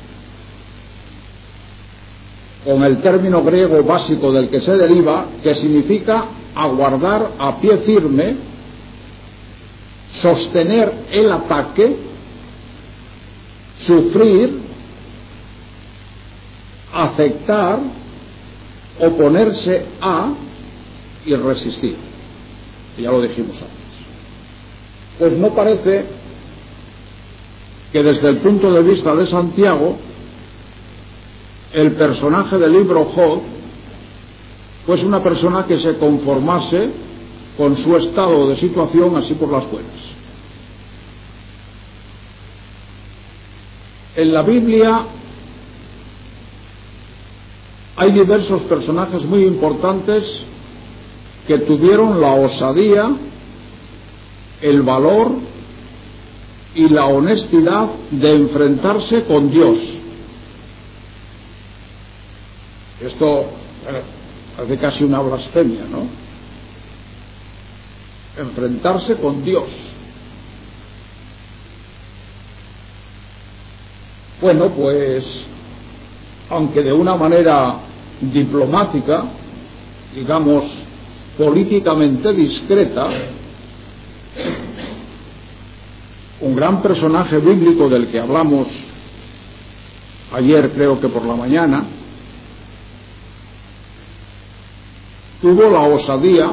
con el término griego básico del que se deriva, que significa aguardar a pie firme, sostener el ataque, sufrir, aceptar, oponerse a y resistir. Ya lo dijimos antes. Pues no parece que desde el punto de vista de Santiago, el personaje del libro Job pues una persona que se conformase con su estado de situación así por las buenas. En la Biblia hay diversos personajes muy importantes que tuvieron la osadía, el valor y la honestidad de enfrentarse con Dios. Esto parece casi una blasfemia, ¿no? Enfrentarse con Dios. Bueno, pues, aunque de una manera diplomática, digamos, políticamente discreta, un gran personaje bíblico del que hablamos ayer, creo que por la mañana, tuvo la osadía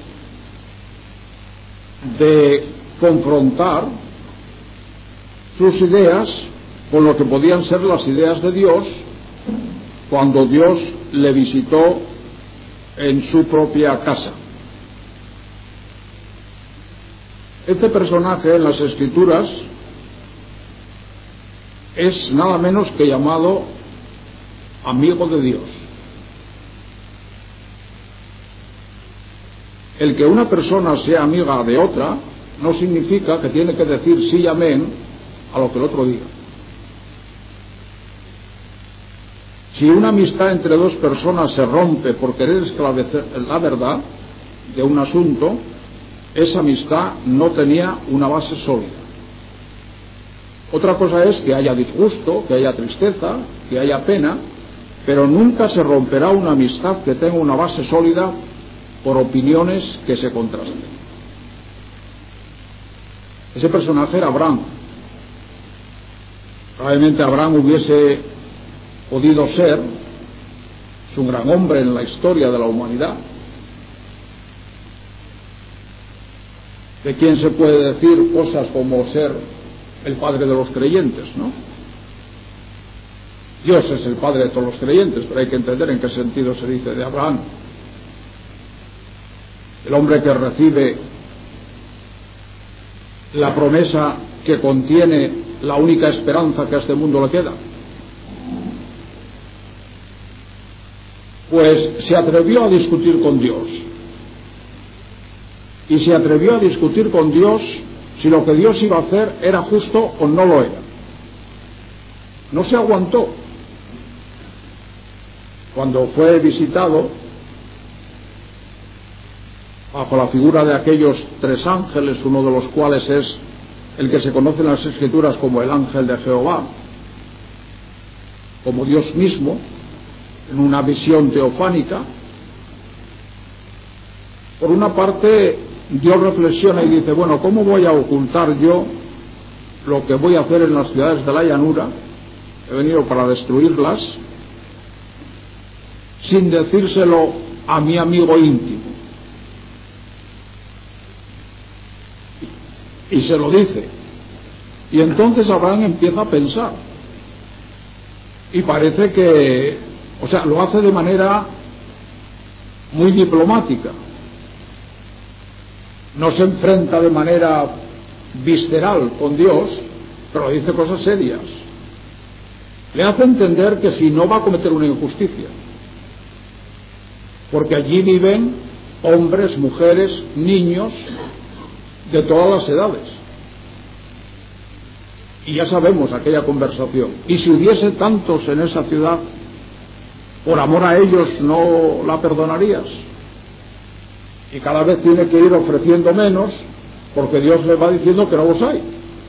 de confrontar sus ideas con lo que podían ser las ideas de Dios cuando Dios le visitó en su propia casa. Este personaje en las Escrituras es nada menos que llamado amigo de Dios. El que una persona sea amiga de otra no significa que tiene que decir sí y amén a lo que el otro diga. Si una amistad entre dos personas se rompe por querer esclarecer la verdad de un asunto, esa amistad no tenía una base sólida. Otra cosa es que haya disgusto, que haya tristeza, que haya pena, pero nunca se romperá una amistad que tenga una base sólida por opiniones que se contrasten. Ese personaje era Abraham. Probablemente Abraham hubiese podido ser, es un gran hombre en la historia de la humanidad, de quien se puede decir cosas como ser el padre de los creyentes, ¿no? Dios es el padre de todos los creyentes, pero hay que entender en qué sentido se dice de Abraham. El hombre que recibe la promesa que contiene la única esperanza que a este mundo le queda. Pues se atrevió a discutir con Dios. Y se atrevió a discutir con Dios si lo que Dios iba a hacer era justo o no lo era. No se aguantó. Cuando fue visitado bajo la figura de aquellos 3 ángeles, uno de los cuales es el que se conoce en las Escrituras como el ángel de Jehová, como Dios mismo, en una visión teofánica. Por una parte, Dios reflexiona y dice, bueno, ¿cómo voy a ocultar yo lo que voy a hacer en las ciudades de la llanura? He venido para destruirlas, sin decírselo a mi amigo íntimo. Y se lo dice. Y entonces Abraham empieza a pensar. Y parece que, lo hace de manera muy diplomática. No se enfrenta de manera visceral con Dios, pero dice cosas serias. Le hace entender que si no va a cometer una injusticia, porque allí viven hombres, mujeres, niños de todas las edades. Y ya sabemos aquella conversación. Y si hubiese tantos en esa ciudad, por amor a ellos no la perdonarías. Y cada vez tiene que ir ofreciendo menos, porque Dios le va diciendo que no los hay.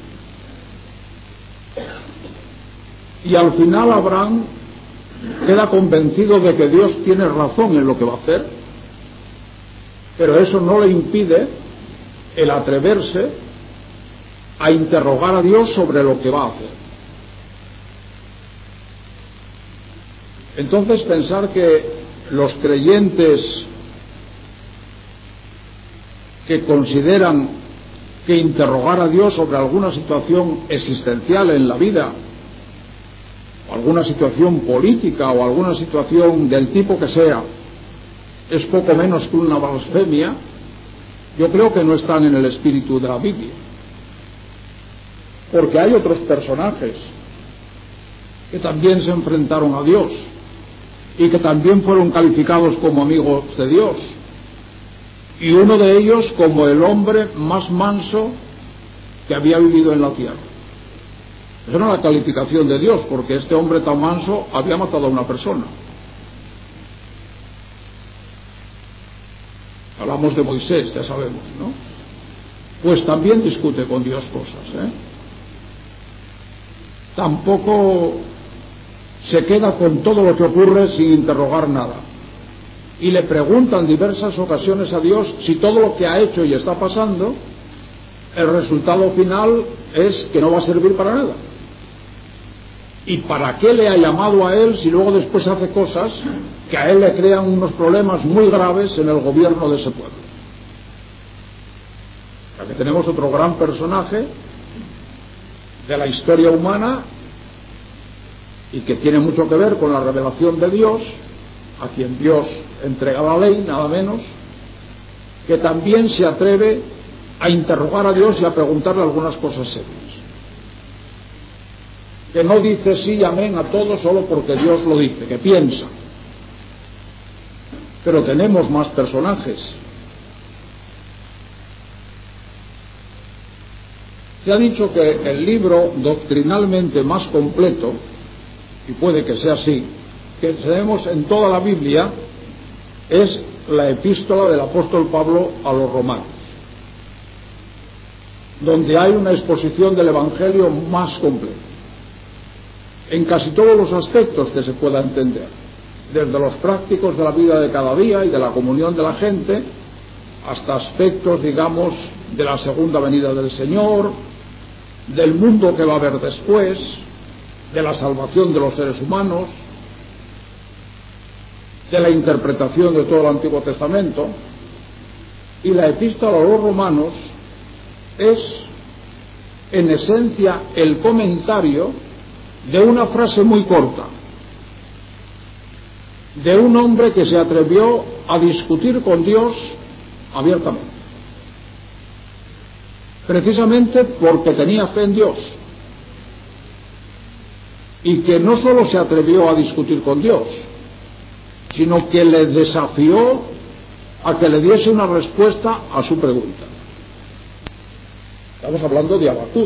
Y al final Abraham queda convencido de que Dios tiene razón en lo que va a hacer, pero eso no le impide el atreverse a interrogar a Dios sobre lo que va a hacer. Entonces, pensar que los creyentes que consideran que interrogar a Dios sobre alguna situación existencial en la vida, o alguna situación política, o alguna situación del tipo que sea, es poco menos que una blasfemia, yo creo que no están en el espíritu de la Biblia. Porque hay otros personajes que también se enfrentaron a Dios y que también fueron calificados como amigos de Dios, y uno de ellos como el hombre más manso que había vivido en la tierra. Esa no es la calificación de Dios, porque este hombre tan manso había matado a una persona. Hablamos de Moisés, ya sabemos, ¿no? Pues también discute con Dios cosas, Tampoco se queda con todo lo que ocurre sin interrogar nada. Y le pregunta en diversas ocasiones a Dios si todo lo que ha hecho y está pasando, el resultado final es que no va a servir para nada. ¿Y para qué le ha llamado a él si luego después hace cosas que a él le crean unos problemas muy graves en el gobierno de ese pueblo? Aquí tenemos otro gran personaje de la historia humana y que tiene mucho que ver con la revelación de Dios, a quien Dios entrega la ley, nada menos, que también se atreve a interrogar a Dios y a preguntarle algunas cosas serias. Que no dice sí y amén a todo solo porque Dios lo dice, que piensa. Pero tenemos más personajes. Se ha dicho que el libro doctrinalmente más completo, y puede que sea así, que tenemos en toda la Biblia, es la epístola del apóstol Pablo a los romanos, donde hay una exposición del Evangelio más completa, en casi todos los aspectos que se pueda entender, desde los prácticos de la vida de cada día y de la comunión de la gente, hasta aspectos, digamos, de la segunda venida del Señor, del mundo que va a haber después, de la salvación de los seres humanos, de la interpretación de todo el Antiguo Testamento. Y la epístola a los romanos es, en esencia, el comentario de una frase muy corta, de un hombre que se atrevió a discutir con Dios abiertamente, precisamente porque tenía fe en Dios, y que no solo se atrevió a discutir con Dios, sino que le desafió a que le diese una respuesta a su pregunta. Estamos hablando de Habacuc.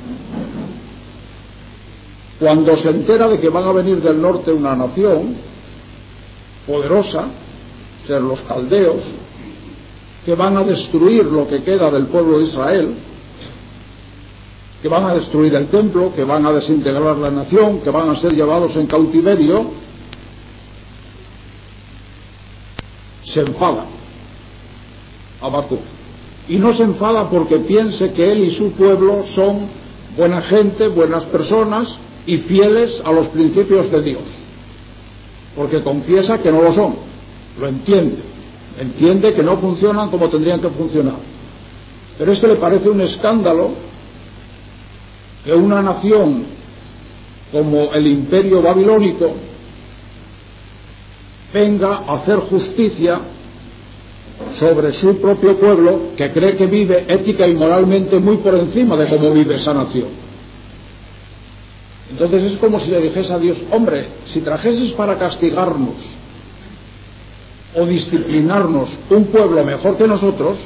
Cuando se entera de que van a venir del norte una nación poderosa, ser los caldeos, que van a destruir lo que queda del pueblo de Israel, que van a destruir el templo, que van a desintegrar la nación, que van a ser llevados en cautiverio, se enfada Habacuc. Y no se enfada porque piense que él y su pueblo son buena gente, buenas personas y fieles a los principios de Dios, porque confiesa que no lo son, lo entiende que no funcionan como tendrían que funcionar. Pero le parece un escándalo que una nación como el imperio babilónico venga a hacer justicia sobre su propio pueblo, que cree que vive ética y moralmente muy por encima de cómo vive esa nación. Entonces es como si le dijese a Dios: hombre, si trajeses para castigarnos o disciplinarnos un pueblo mejor que nosotros,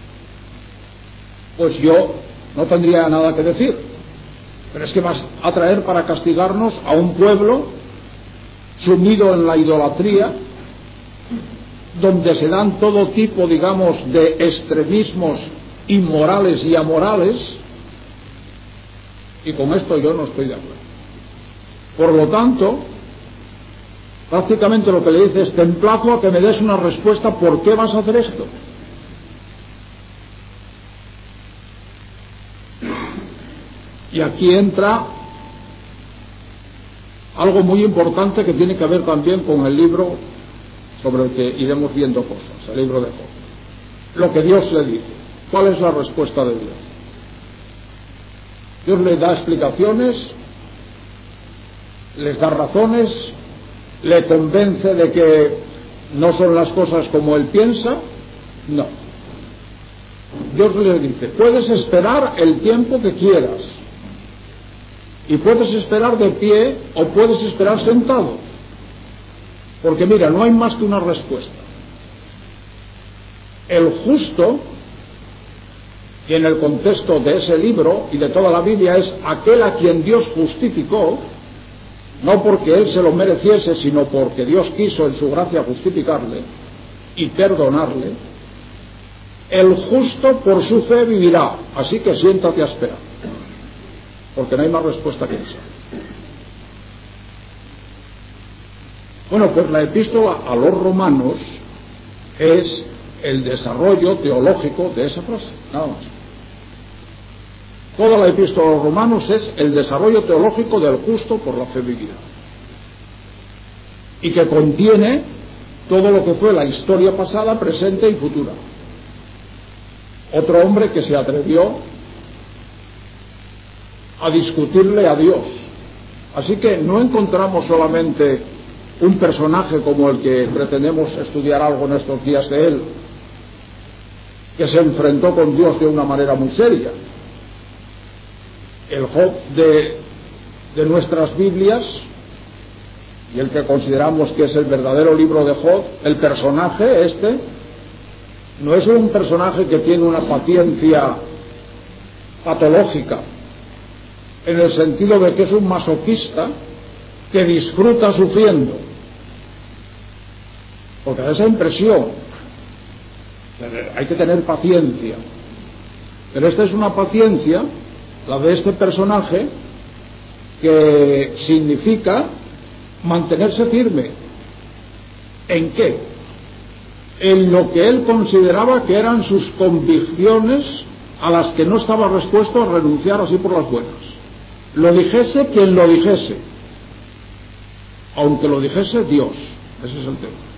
pues yo no tendría nada que decir. Pero es que vas a traer para castigarnos a un pueblo sumido en la idolatría, donde se dan todo tipo, digamos, de extremismos inmorales y amorales, y con esto yo no estoy de acuerdo. Por lo tanto, prácticamente lo que le dice es: te emplazo a que me des una respuesta, ¿por qué vas a hacer esto? Y aquí entra algo muy importante que tiene que ver también con el libro sobre el que iremos viendo cosas, el libro de Job. Lo que Dios le dice. ¿Cuál es la respuesta de Dios? Dios le da explicaciones, les da razones, le convence de que no son las cosas como él piensa. No. Dios le dice: puedes esperar el tiempo que quieras, y puedes esperar de pie o puedes esperar sentado, porque mira, no hay más que una respuesta. El justo, que en el contexto de ese libro y de toda la Biblia es aquel a quien Dios justificó, no porque él se lo mereciese, sino porque Dios quiso en su gracia justificarle y perdonarle. El justo por su fe vivirá, así que siéntate a esperar, porque no hay más respuesta que esa. Bueno, pues la epístola a los romanos es el desarrollo teológico de esa frase, nada más. Toda la epístola a los romanos es el desarrollo teológico del justo por la fe vivida, y que contiene todo lo que fue la historia pasada, presente y futura. Otro hombre que se atrevió a discutirle a Dios. Así que no encontramos solamente un personaje como el que pretendemos estudiar algo en estos días de él, que se enfrentó con Dios de una manera muy seria. El Job de nuestras Biblias, y el que consideramos que es el verdadero libro de Job, el personaje no es un personaje que tiene una paciencia patológica, en el sentido de que es un masoquista que disfruta sufriendo, porque da esa impresión. Hay que tener paciencia, pero esta es una paciencia, la de este personaje, que significa mantenerse firme. ¿En qué? En lo que él consideraba que eran sus convicciones, a las que no estaba dispuesto a renunciar así por las buenas. Lo dijese quien lo dijese, aunque lo dijese Dios. Ese es el tema.